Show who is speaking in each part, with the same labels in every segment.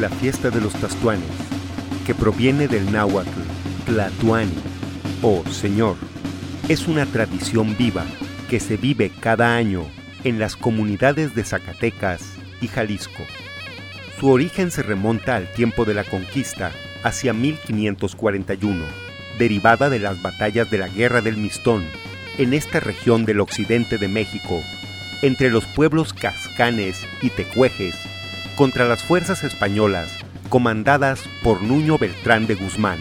Speaker 1: La fiesta de los Tlaxtuanes, que proviene del náhuatl Tlatuani o Señor, es una tradición viva que se vive cada año en las comunidades de Zacatecas y Jalisco. Su origen se remonta al tiempo de la conquista, hacia 1541, derivada de las batallas de la Guerra del Mistón, en esta región del occidente de México, entre los pueblos cascanes y tecuejes, contra las fuerzas españolas, comandadas por Nuño Beltrán de Guzmán.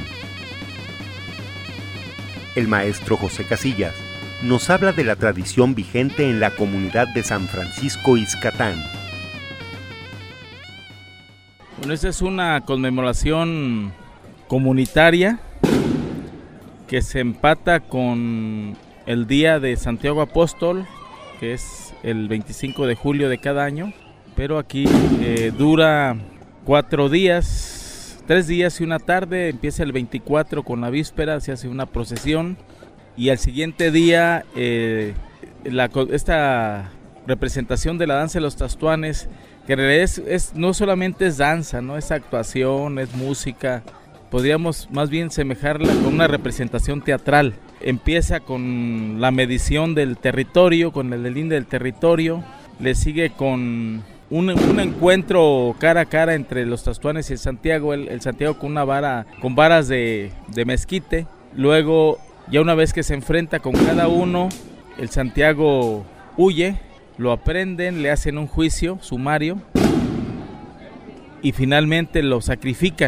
Speaker 1: El maestro José Casillas nos habla de la tradición vigente en la comunidad de San Francisco Ixcatán.
Speaker 2: Bueno, esta es una conmemoración comunitaria que se empata con el Día de Santiago Apóstol, que es el 25 de julio de cada año, pero aquí dura 4 días, 3 días y una tarde. Empieza el 24 con la víspera, se hace una procesión y al siguiente día esta representación de la danza de los Tlaxtuanes, que en realidad no solamente es danza, ¿no? Es actuación, es música. Podríamos más bien semejarla con una representación teatral. Empieza con la medición del territorio, con el delinde del territorio. Le sigue con un encuentro cara a cara entre los Tlaxtuanes y el Santiago. El Santiago con con varas de mezquite. Luego, ya una vez que se enfrenta con cada uno, el Santiago huye, lo aprenden, le hacen un juicio sumario y finalmente lo sacrifican.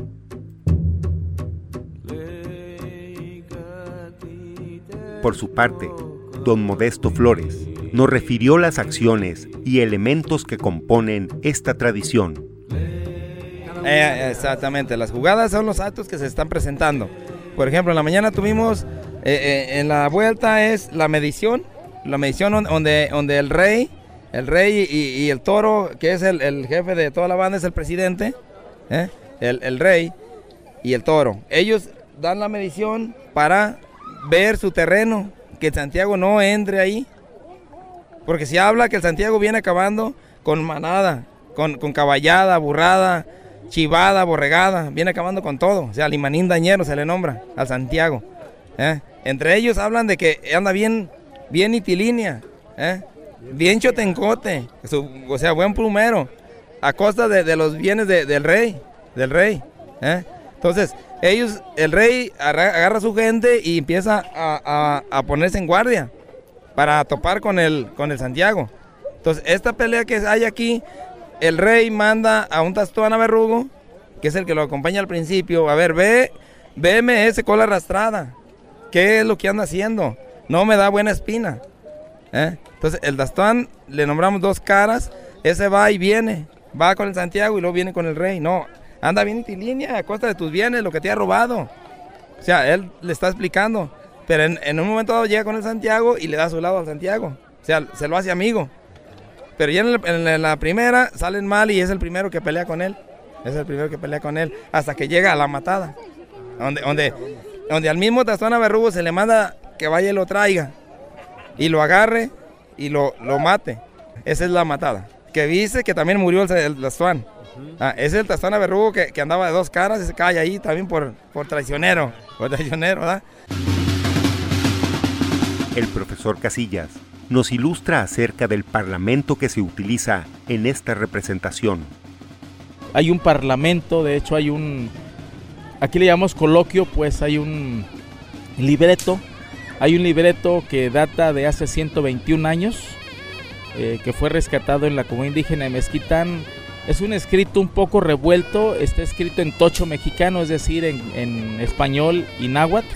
Speaker 1: Por su parte, don Modesto Flores nos refirió las acciones y elementos que componen esta tradición.
Speaker 3: Exactamente, las jugadas son los actos que se están presentando. Por ejemplo, en la mañana tuvimos, en la vuelta es la medición donde el rey y el toro, que es el jefe de toda la banda, es el presidente, el rey y el toro. Ellos dan la medición para ver su terreno, que el Santiago no entre ahí, porque se habla que el Santiago viene acabando con manada, con caballada, burrada, chivada, borregada, viene acabando con todo. O sea, limanín dañero se le nombra al Santiago. Entre ellos hablan de que anda bien itilínea, bien chotencote, o sea, buen plumero, a costa de los bienes del rey. Entonces, el rey agarra a su gente y empieza a ponerse en guardia para topar con el Santiago. Entonces, esta pelea que hay aquí, el rey manda a un Tlaxtuana verrugo, que es el que lo acompaña al principio. A ver, veme ese cola arrastrada, ¿qué es lo que anda haciendo? No me da buena espina. Entonces, el Tlaxtuán le nombramos 2 caras, ese va y viene, va con el Santiago y luego viene con el rey. No, anda bien itilínea a costa de tus bienes, lo que te ha robado. O sea, él le está explicando, pero en un momento dado llega con el Santiago y le da su lado al Santiago. O sea, se lo hace amigo. Pero ya en la primera salen mal y es el primero que pelea con él. Hasta que llega a la matada. Donde al mismo Tlaxtuana verrugo se le manda que vaya y lo traiga. Y lo agarre y lo mate. Esa es la matada. Que dice que también murió el Tlaxtuán. Ese es el Tlaxtuana verrugo que andaba de 2 caras y se cae ahí también por traicionero. ¿Verdad?
Speaker 1: El profesor Casillas nos ilustra acerca del parlamento que se utiliza en esta representación.
Speaker 2: Hay un parlamento, de hecho aquí le llamamos coloquio, pues hay un libreto que data de hace 121 años, que fue rescatado en la comunidad indígena de Mezquitán. Es un escrito un poco revuelto, está escrito en tocho mexicano, es decir, en español y náhuatl.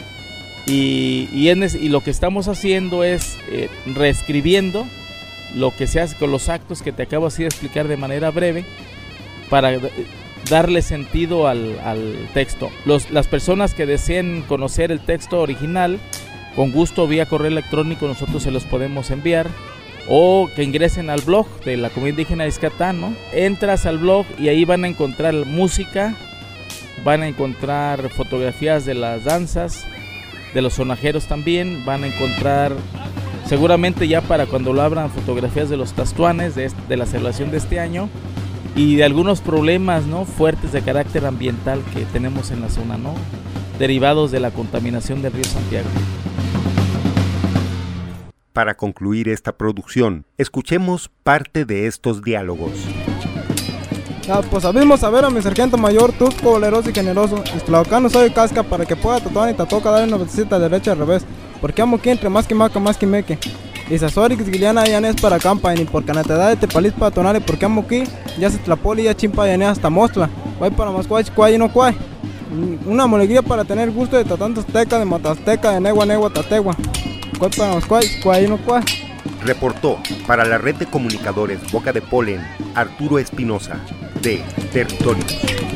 Speaker 2: Y lo que estamos haciendo es reescribiendo lo que se hace con los actos que te acabo así de explicar de manera breve para darle sentido al texto. Las personas que deseen conocer el texto original, con gusto vía correo electrónico nosotros se los podemos enviar, o que ingresen al blog de la comunidad indígena de Ixcatán, ¿no? Entras al blog y ahí van a encontrar música, van a encontrar fotografías de las danzas, de los sonajeros también, van a encontrar seguramente ya para cuando lo abran fotografías de los Tlaxtuanes de la celebración de este año, y de algunos problemas, ¿no?, fuertes de carácter ambiental que tenemos en la zona, ¿no?, derivados de la contaminación del río Santiago.
Speaker 1: Para concluir esta producción, escuchemos parte de estos diálogos.
Speaker 4: Pues abrimos a ver a mi sargento mayor, Tusco, valeroso y generoso. Esclavocano soy casca para que pueda tatuar y tatoca darle una besita derecha al revés. Porque amo que entre más que maca, más que meque. Y Sazorix, Guiliana, ya no es para campa, ni por canatedad de tepaliz para tonare, porque amo que ya se tlapoli, ya chimpa, ya ne hasta mostla. Guay para más cuay, cuay y no cuay. Una moleguía para tener gusto de tatantos teca, de matasteca, de negua, negua, tategua. Cuay para más cuay, cuay y no cuay.
Speaker 1: Reportó para la red de comunicadores Boca de Polen, Arturo Espinosa, de Territorios.